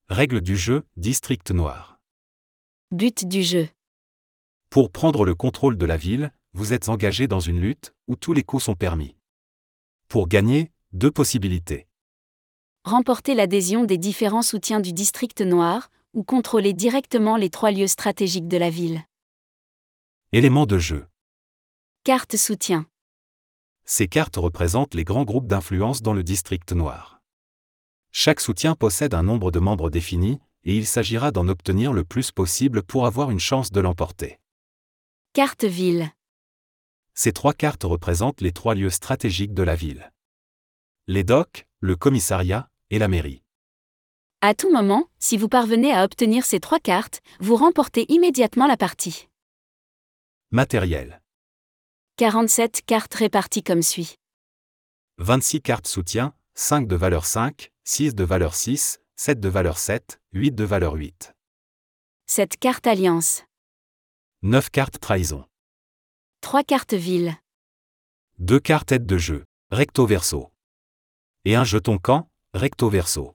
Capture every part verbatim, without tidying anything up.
Règles du jeu, district noir. But du jeu. Pour prendre le contrôle de la ville, vous êtes engagé dans une lutte, où tous les coups sont permis. Pour gagner, deux possibilités. Remporter l'adhésion des différents soutiens du district noir, ou contrôler directement les trois lieux stratégiques de la ville. Éléments de jeu. Carte soutien. Ces cartes représentent les grands groupes d'influence dans le district noir. Chaque soutien possède un nombre de membres défini, et il s'agira d'en obtenir le plus possible pour avoir une chance de l'emporter. Carte ville. Ces trois cartes représentent les trois lieux stratégiques de la ville. Les docks, le commissariat, et la mairie. À tout moment, si vous parvenez à obtenir ces trois cartes, vous remportez immédiatement la partie. Matériel. quarante-sept cartes réparties comme suit. vingt-six cartes soutien, cinq de valeur cinq, six de valeur six, sept de valeur sept, huit de valeur huit. sept cartes alliance. neuf cartes trahison. trois cartes ville. deux cartes aide de jeu, recto verso. Et un jeton camp, recto verso.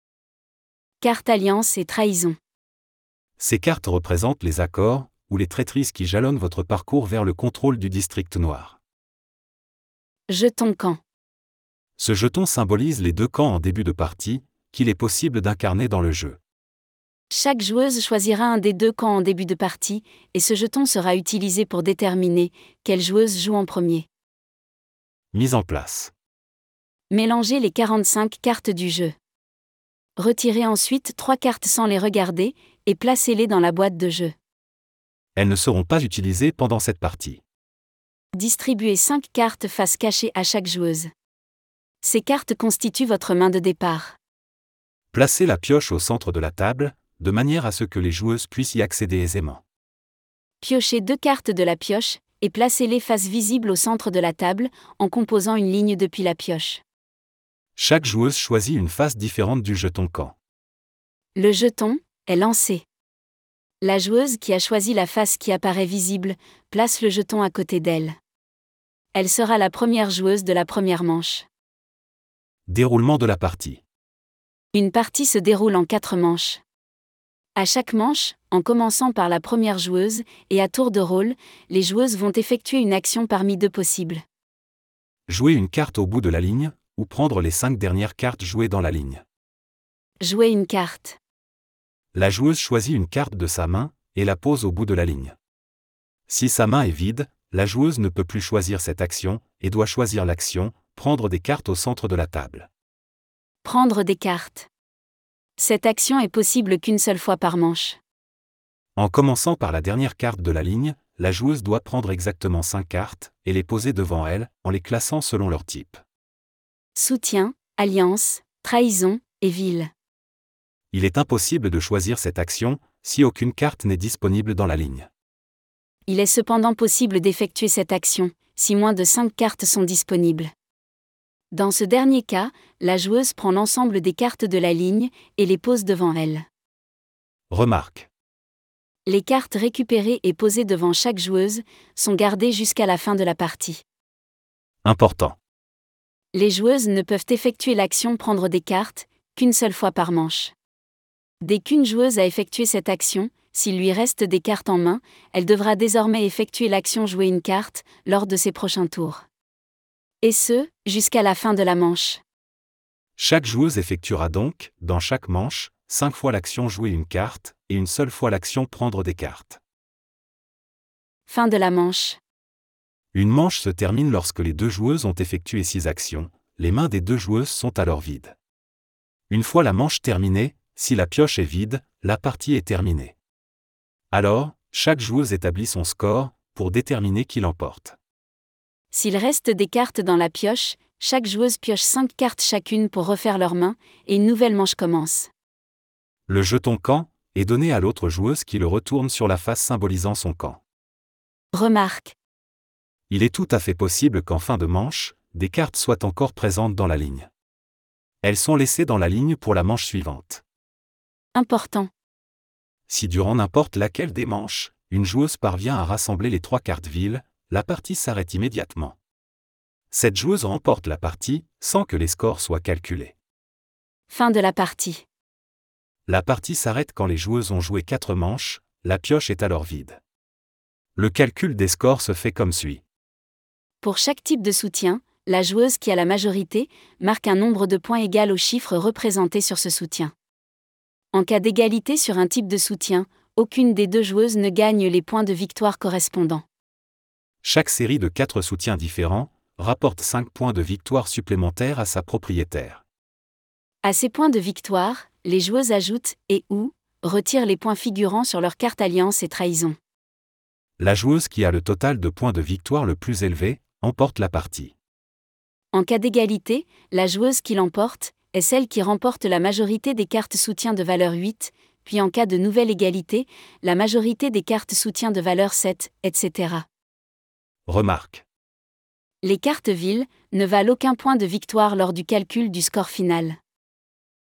Carte alliance et trahison. Ces cartes représentent les accords, ou les traîtrises qui jalonnent votre parcours vers le contrôle du district noir. Jeton camp. Ce jeton symbolise les deux camps en début de partie, qu'il est possible d'incarner dans le jeu. Chaque joueuse choisira un des deux camps en début de partie, et ce jeton sera utilisé pour déterminer quelle joueuse joue en premier. Mise en place. Mélangez les quarante-cinq cartes du jeu. Retirez ensuite trois cartes sans les regarder, et placez-les dans la boîte de jeu. Elles ne seront pas utilisées pendant cette partie. Distribuez cinq cartes face cachée à chaque joueuse. Ces cartes constituent votre main de départ. Placez la pioche au centre de la table, de manière à ce que les joueuses puissent y accéder aisément. Piochez deux cartes de la pioche, et placez-les face visible au centre de la table, en composant une ligne depuis la pioche. Chaque joueuse choisit une face différente du jeton camp. Le jeton est lancé. La joueuse qui a choisi la face qui apparaît visible, place le jeton à côté d'elle. Elle sera la première joueuse de la première manche. Déroulement de la partie. Une partie se déroule en quatre manches. À chaque manche, en commençant par la première joueuse, et à tour de rôle, les joueuses vont effectuer une action parmi deux possibles. Jouer une carte au bout de la ligne, ou prendre les cinq dernières cartes jouées dans la ligne. Jouer une carte. La joueuse choisit une carte de sa main, et la pose au bout de la ligne. Si sa main est vide, la joueuse ne peut plus choisir cette action, et doit choisir l'action, prendre des cartes au centre de la table. Prendre des cartes. Cette action est possible qu'une seule fois par manche. En commençant par la dernière carte de la ligne, la joueuse doit prendre exactement cinq cartes, et les poser devant elle, en les classant selon leur type. Soutien, alliance, trahison, et ville. Il est impossible de choisir cette action, si aucune carte n'est disponible dans la ligne. Il est cependant possible d'effectuer cette action, si moins de cinq cartes sont disponibles. Dans ce dernier cas, la joueuse prend l'ensemble des cartes de la ligne, et les pose devant elle. Remarque. Les cartes récupérées et posées devant chaque joueuse, sont gardées jusqu'à la fin de la partie. Important. Les joueuses ne peuvent effectuer l'action prendre des cartes, qu'une seule fois par manche. Dès qu'une joueuse a effectué cette action, s'il lui reste des cartes en main, elle devra désormais effectuer l'action jouer une carte, lors de ses prochains tours. Et ce, jusqu'à la fin de la manche. Chaque joueuse effectuera donc, dans chaque manche, cinq fois l'action jouer une carte, et une seule fois l'action prendre des cartes. Fin de la manche. Une manche se termine lorsque les deux joueuses ont effectué six actions, les mains des deux joueuses sont alors vides. Une fois la manche terminée, si la pioche est vide, la partie est terminée. Alors, chaque joueuse établit son score, pour déterminer qui l'emporte. S'il reste des cartes dans la pioche, chaque joueuse pioche cinq cartes chacune pour refaire leurs mains, et une nouvelle manche commence. Le jeton camp est donné à l'autre joueuse qui le retourne sur la face symbolisant son camp. Remarque. Il est tout à fait possible qu'en fin de manche, des cartes soient encore présentes dans la ligne. Elles sont laissées dans la ligne pour la manche suivante. Important. Si durant n'importe laquelle des manches, une joueuse parvient à rassembler les trois cartes villes, la partie s'arrête immédiatement. Cette joueuse remporte la partie, sans que les scores soient calculés. Fin de la partie. La partie s'arrête quand les joueuses ont joué quatre manches, la pioche est alors vide. Le calcul des scores se fait comme suit. Pour chaque type de soutien, la joueuse qui a la majorité marque un nombre de points égal au chiffre représenté sur ce soutien. En cas d'égalité sur un type de soutien, aucune des deux joueuses ne gagne les points de victoire correspondants. Chaque série de quatre soutiens différents rapporte cinq points de victoire supplémentaires à sa propriétaire. À ces points de victoire, les joueuses ajoutent et ou retirent les points figurant sur leur carte alliance et trahison. La joueuse qui a le total de points de victoire le plus élevé emporte la partie. En cas d'égalité, la joueuse qui l'emporte est celle qui remporte la majorité des cartes soutien de valeur huit, puis en cas de nouvelle égalité, la majorité des cartes soutien de valeur sept, et cetera. Remarque. Les cartes villes ne valent aucun point de victoire lors du calcul du score final.